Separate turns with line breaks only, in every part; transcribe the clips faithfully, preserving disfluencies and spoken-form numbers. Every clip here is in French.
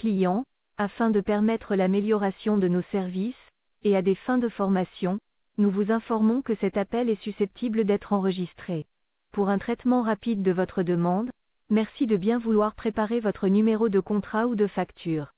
client, afin de permettre l'amélioration de nos services, et à des fins de formation, nous vous informons que cet appel est susceptible d'être enregistré. Pour un traitement rapide de votre demande, merci de bien vouloir préparer votre numéro de contrat ou de facture.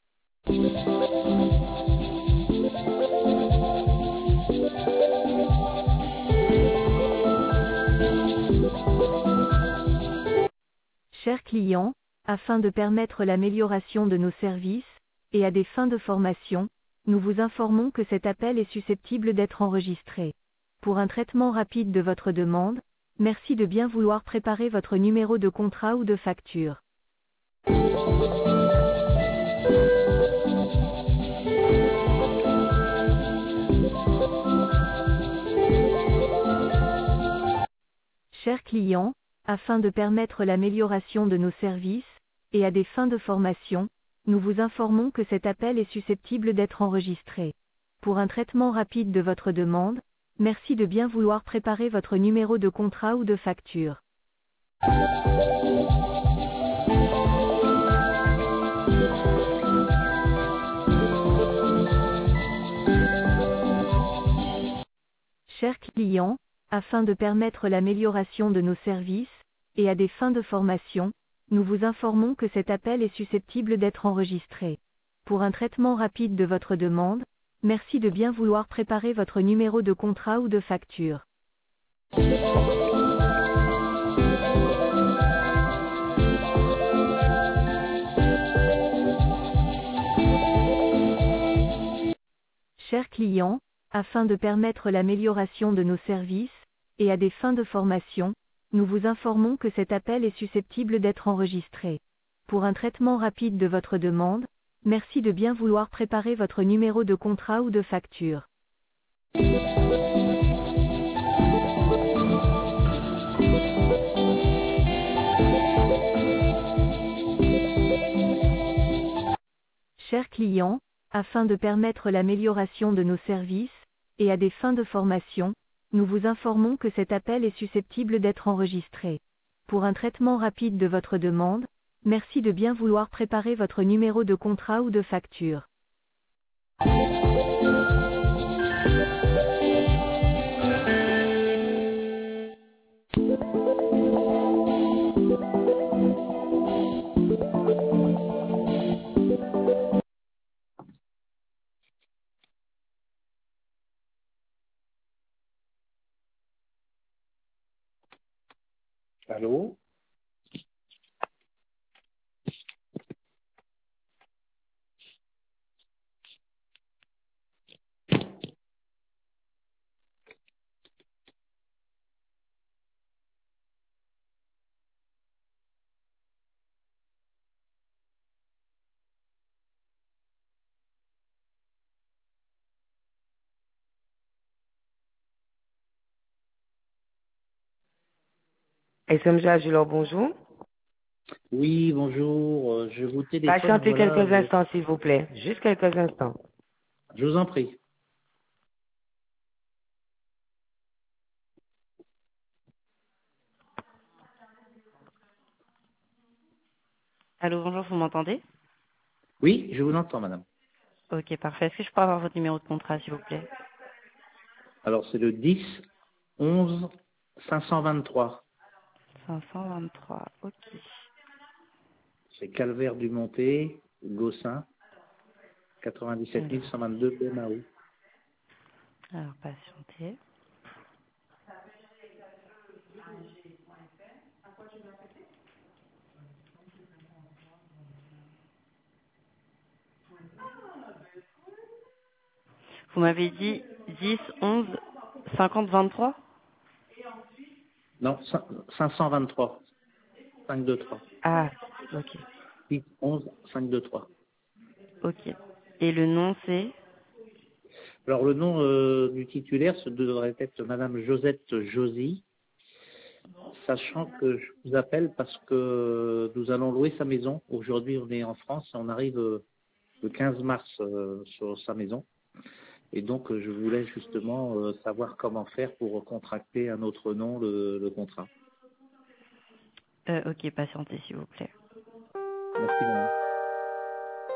Chers clients, afin de permettre l'amélioration de nos services, et à des fins de formation, nous vous informons que cet appel est susceptible d'être enregistré. Pour un traitement rapide de votre demande, merci de bien vouloir préparer votre numéro de contrat ou de facture. Chers clients, afin de permettre l'amélioration de nos services, et à des fins de formation, nous vous informons que cet appel est susceptible d'être enregistré. Pour un traitement rapide de votre demande, merci de bien vouloir préparer votre numéro de contrat ou de facture. Chers clients, afin de permettre l'amélioration de nos services, et à des fins de formation, nous vous informons que cet appel est susceptible d'être enregistré. Pour un traitement rapide de votre demande, merci de bien vouloir préparer votre numéro de contrat ou de facture. Chers clients, afin de permettre l'amélioration de nos services, et à des fins de formation, nous vous informons que cet appel est susceptible d'être enregistré. Pour un traitement rapide de votre demande, merci de bien vouloir préparer votre numéro de contrat ou de facture. Chers clients, afin de permettre l'amélioration de nos services, et à des fins de formation, nous vous informons que cet appel est susceptible d'être enregistré. Pour un traitement rapide de votre demande, merci de bien vouloir préparer votre numéro de contrat ou de facture.
Allô?
S M G Agilor, bonjour.
Oui, bonjour. euh, Je vous téléphone,
Patientez
voilà.
quelques
euh,
instants, s'il vous plaît. Juste quelques instants.
Je vous en prie.
Allô, bonjour, vous m'entendez?
Oui, je vous entends, madame.
Ok, parfait. Est-ce que je peux avoir votre numéro de contrat, s'il vous plaît?
Alors, c'est le dix onze cinq cent vingt-trois.
cinq cent vingt-trois, ok.
C'est Calvaire du Monté, Gossin, quatre-vingt-dix-sept
Alors,
mille cent vingt-deux Bénaou.
alors patientez. Vous m'avez dit dix, onze, cinquante, vingt-trois?
Non, cinq cent vingt-trois. cinq cent vingt-trois.
Ah, ok.
dix onze cinq cent vingt-trois.
Ok. Et le nom, c'est?
Alors, le nom euh, du titulaire, ce devrait être madame Josette Josy, sachant que je vous appelle parce que nous allons louer sa maison. Aujourd'hui, on est en France et on arrive euh, le quinze mars euh, sur sa maison. Et donc, euh, je voulais justement euh, savoir comment faire pour contracter un autre nom le, le contrat.
Euh, ok, patientez, s'il vous plaît.
Merci, madame.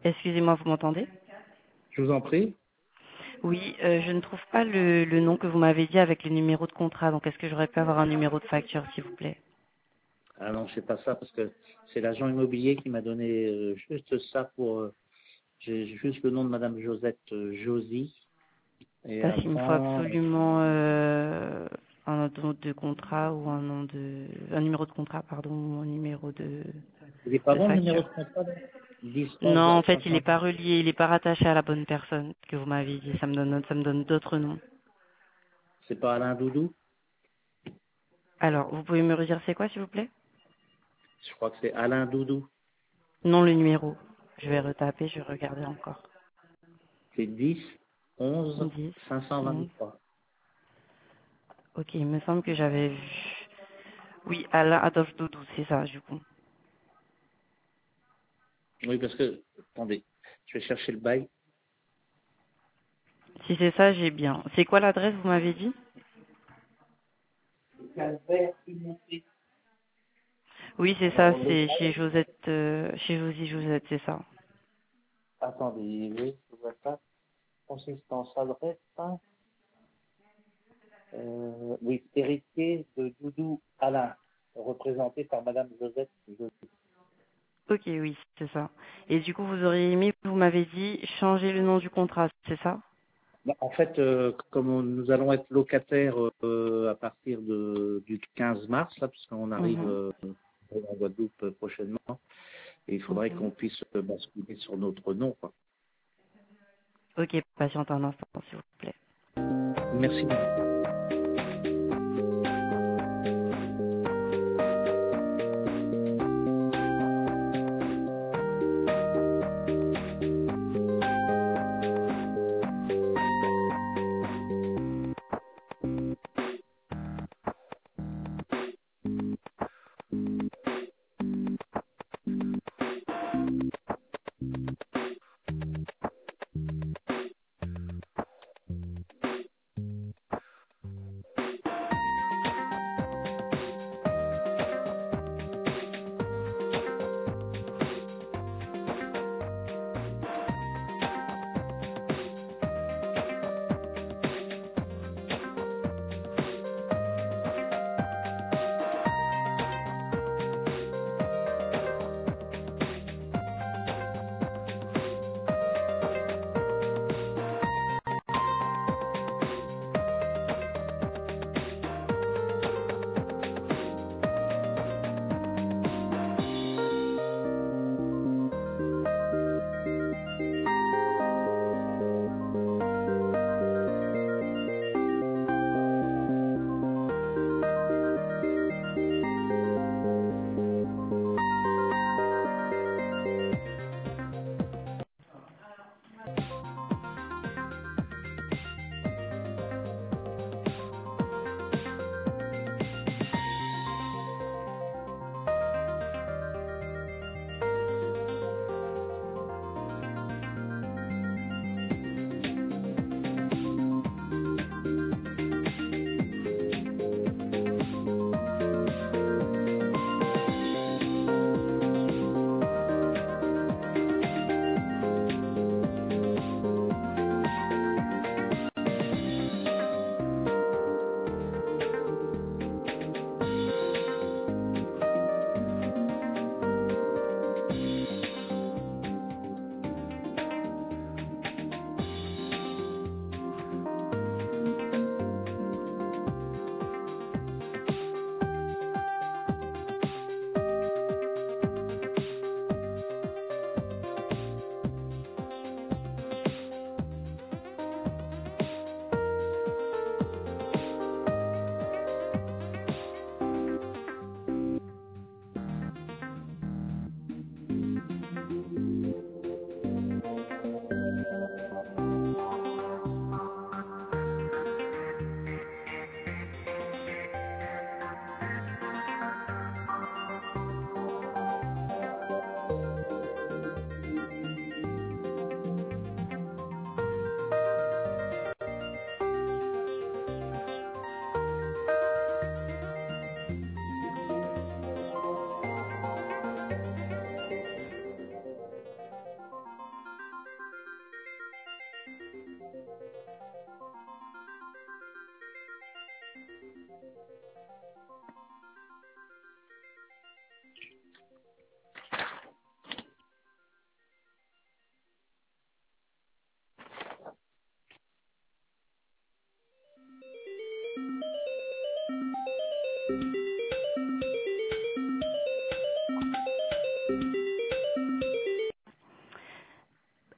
Excusez-moi, vous m'entendez?
Je vous en prie.
Oui, euh, je ne trouve pas le, le nom que vous m'avez dit avec le numéro de contrat. Donc, est-ce que j'aurais pu avoir un numéro de facture, s'il vous plaît?
Ah non, c'est pas ça parce que c'est l'agent immobilier qui m'a donné euh, juste ça pour. euh, J'ai juste le nom de Madame Josette euh, Josie. Et
Parce qu'il me faut
avant,
absolument euh, un nom de contrat ou un nom de, un numéro de contrat, pardon, ou un numéro de,
il n'est pas
de
bon le numéro
facture.
de contrat là dix,
Non,
onze,
en fait, il n'est
cinquante.
pas relié, il n'est pas rattaché à la bonne personne que vous m'avez dit. Ça me donne, ça me donne d'autres noms.
C'est pas Alain Doudou?
Alors, vous pouvez me redire c'est quoi, s'il vous plaît?
Je crois que c'est Alain Doudou.
Non, le numéro. Je vais retaper, je vais regarder encore.
C'est dix, onze,
dix,
cinq cent
onze.
vingt-trois.
Ok, il me semble que j'avais vu. Oui, Alain Adolphe Doudou, c'est ça, du coup.
Oui, parce que, attendez, je vais chercher le bail.
Si c'est ça, j'ai bien. C'est quoi l'adresse, vous m'avez dit? Oui, c'est ça,
Alors, le
c'est
bail,
chez Josette, euh, chez Josie Josette, c'est ça.
attendez, oui, je vois ça. Consistance, adresse, hein. Euh, oui, héritier de Doudou Alain, représenté par Madame Josette Josie.
Ok, oui, c'est ça. Et du coup, vous auriez aimé, vous m'avez dit, changer le nom du contrat, c'est ça?
Bon, en fait, euh, comme on- nous allons être locataires euh, à partir de, du quinze mars, là, puisqu'on arrive
Mhm.
euh, en Guadeloupe euh, prochainement, et il faudrait
Mhm.
qu'on puisse euh, basculer sur notre nom, quoi.
Ok, patiente un instant, s'il vous plaît.
Merci, madame.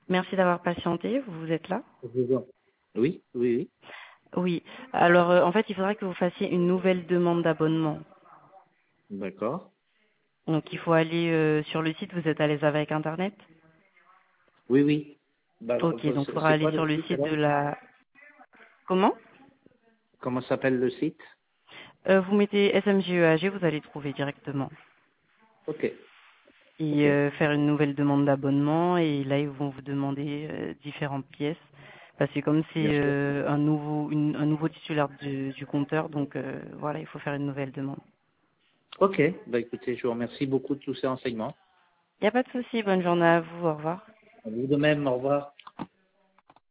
Merci d'avoir patienté. Vous êtes là?
Je vous en- Oui, oui, oui.
Oui. Alors, euh, en fait, il faudra que vous fassiez une nouvelle demande d'abonnement.
D'accord.
Donc, il faut aller euh, sur le site. Vous êtes à l'aise avec Internet?
Oui, oui. Bah,
Ok,
euh,
donc il
c'est
faudra
c'est
aller
quoi
sur
le
le
site
site
alors?
de la... Comment?
Comment s'appelle le site?
Euh, vous mettez S M G E A G, vous allez trouver directement.
Ok,
Et
ok.
euh, faire une nouvelle demande d'abonnement. Et là, ils vont vous demander euh, différentes pièces. Parce que comme
Bien
c'est
sûr.
euh, un nouveau une- un nouveau titulaire du, du compteur, donc euh, voilà, il faut faire une nouvelle demande.
Ok. Bah écoutez, je vous remercie beaucoup de tous ces renseignements.
Il n'y a pas de souci. Bonne journée à vous. Au revoir.
À vous de même. Au revoir.